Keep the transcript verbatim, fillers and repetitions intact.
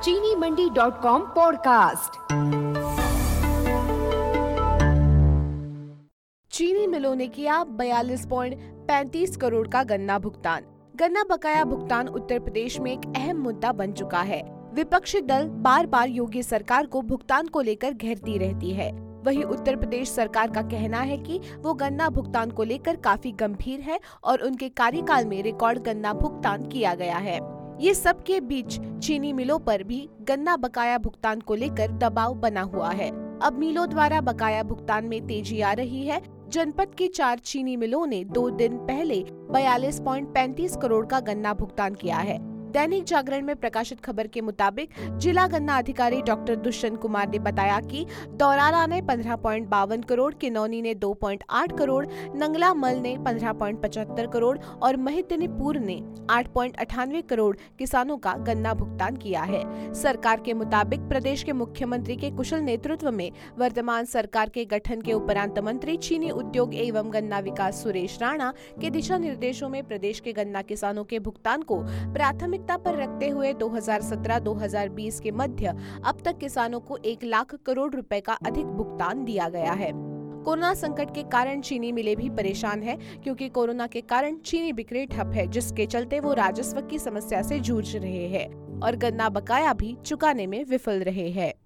चीनी मंडी dot com podcast. चीनी मिलों ने किया बयालीस पॉइंट पैंतीस करोड़ का गन्ना भुगतान। गन्ना बकाया भुगतान उत्तर प्रदेश में एक अहम मुद्दा बन चुका है। विपक्षी दल बार बार योगी सरकार को भुगतान को लेकर घेरती रहती है। वहीं उत्तर प्रदेश सरकार का कहना है कि वो गन्ना भुगतान को लेकर काफी गंभीर है और उनके कार्यकाल में रिकॉर्ड गन्ना भुगतान किया गया है। ये सब के बीच चीनी मिलों पर भी गन्ना बकाया भुगतान को लेकर दबाव बना हुआ है। अब मिलों द्वारा बकाया भुगतान में तेजी आ रही है। जनपद की चार चीनी मिलों ने दो दिन पहले बयालीस पॉइंट पैंतीस करोड़ का गन्ना भुगतान किया है। दैनिक जागरण में प्रकाशित खबर के मुताबिक जिला गन्ना अधिकारी डॉक्टर दुष्यंत कुमार ने बताया कि दौरारा ने पंद्रह पॉइंट बावन करोड़, किनौनी ने दो पॉइंट आठ करोड़, नंगला मल ने पंद्रह पॉइंट पचहत्तर करोड़ और महिदनीपुर ने आठ पॉइंट अठानवे करोड़ किसानों का गन्ना भुगतान किया है। सरकार के मुताबिक प्रदेश के मुख्यमंत्री के कुशल नेतृत्व में वर्तमान सरकार के गठन के उपरांत मंत्री चीनी उद्योग एवं गन्ना विकास सुरेश राणा के दिशा निर्देशों में प्रदेश के गन्ना किसानों के भुगतान को प्राथमिक पर रखते हुए दो हज़ार सत्रह दो हज़ार बीस के मध्य अब तक किसानों को एक लाख करोड़ रुपए का अधिक भुगतान दिया गया है। कोरोना संकट के कारण चीनी मिलें भी परेशान है, क्योंकि कोरोना के कारण चीनी बिक्री ठप है, जिसके चलते वो राजस्व की समस्या से जूझ रहे हैं और गन्ना बकाया भी चुकाने में विफल रहे हैं।